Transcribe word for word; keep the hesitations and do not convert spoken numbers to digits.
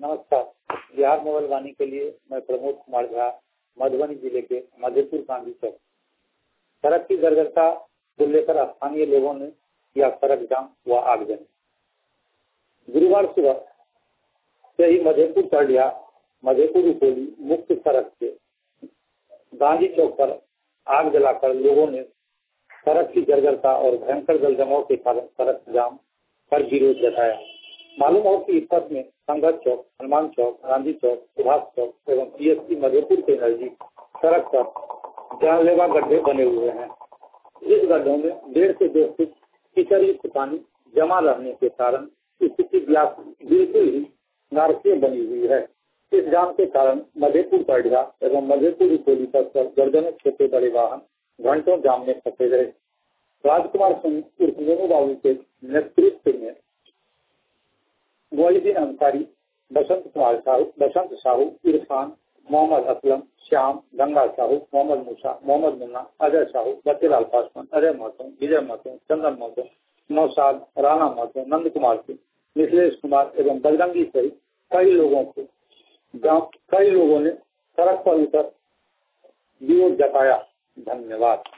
नमस्कार। बिहार मोबाइल वाणी के लिए मैं प्रमोद कुमार झा, मधुबनी जिले के मधेपुर गांधी चौक। सड़क की दुर्घटना को लेकर स्थानीय लोगों ने किया सड़क जाम व आगजनी। गुरुवार सुबह से ही मधेपुर चढ़िया मधेपुर उपौली मुख्य सड़क से गांधी चौक पर आग जलाकर लोगों ने सड़क की दुर्घटना और भयंकर जल जमाव के कारण सड़क जाम पर विरोध जताया। मालूम हो कि इस पथ में संघर्ष चौक, हनुमान चौक, गांधी चौक, सुभाष चौक एवं पीएससी मधेपुर के नजदीक सड़क पर जानलेवा गड्ढे बने हुए हैं। इस गड्ढों में डेढ़ से दो फुट कीचड़ युक्त पानी जमा रहने के कारण स्थिति बिल्कुल ही नारकीय बनी हुई है। इस जाम के कारण मधेपुर चढ़िया एवं मधेपुर उपौली पथ पर दर्जनों छोटे बड़े वाहन घंटों जाम में फंसे रहे। राजकुमार सिंह उर्फ मोनू बाबू के नेतृत्व में मोहिद्दीन अंसारी, बसंत कुमार साहू, बसंत साहू, इरफान, मोहम्मद असलम, श्याम, गंगा साहू, मोहम्मद मूसा, मोहम्मद मुन्ना, अजय साहू, बच्चेलाल पासवान, अजय महतो, विजय महतो, चंदन महतो, नौशाद, राणा महतो, नंद कुमार सिंह, मिथिलेश कुमार एवं बजरंगी सहित कई लोगों को कई लोगों ने सड़क पर उतर विरोध जताया। धन्यवाद।